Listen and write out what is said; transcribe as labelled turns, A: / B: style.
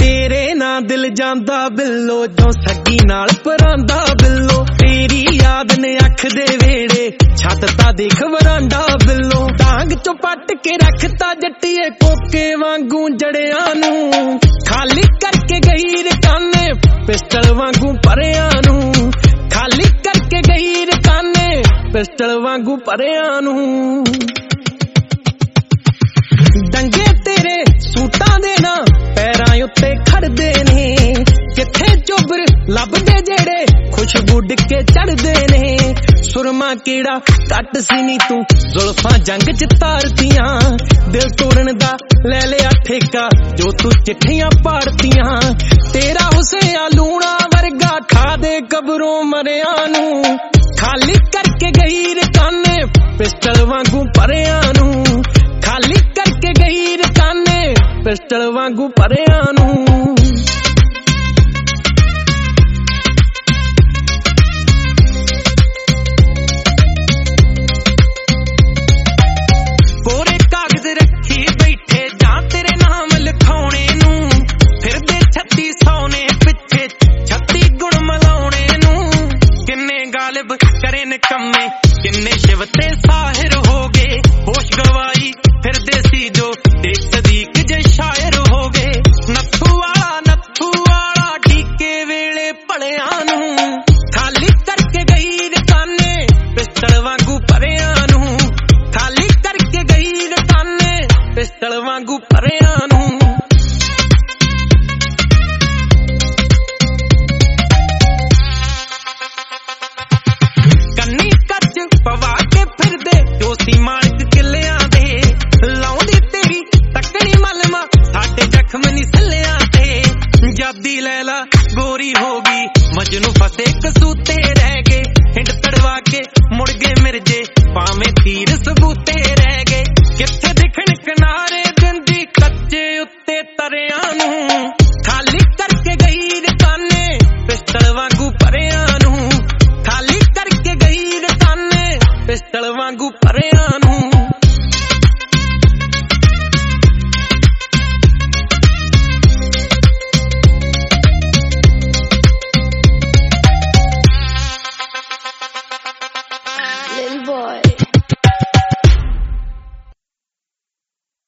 A: तेरे ना दिल जांदा बिल्लो जो सगी नाल परांदा बिल्लो तेरी याद ने अख दे वेड़े छत ता देख वरांडा बिल्लो टांग चो पट के रखता जट्टिए कोके वांगू जड़ियां नू खाली करके गई रकाने पिस्टल वांगू भरियां नू खाली करके गई रकाने पिस्टल वांगू भरियां नू डंगे तेरे सूटां दे ना पैरां उत्ते खड़दे ने किथे चोबर लभदे जेड़े खुशबू डिके चढ़दे ने सुरमा केड़ा कट सी नी तू जुल्फां जंग च तारतियां दिल तोड़न दा ले लिया ठेका जो तू चिट्ठियां पाड़तियां तेरा हुसैन लूणा वर्गा खा दे कबरों मरियां नू खाली करके गई रकाने पिस्टल वांगू भरियां नू खाली करके गई रकाने पिस्टल वांगू भरियां नू।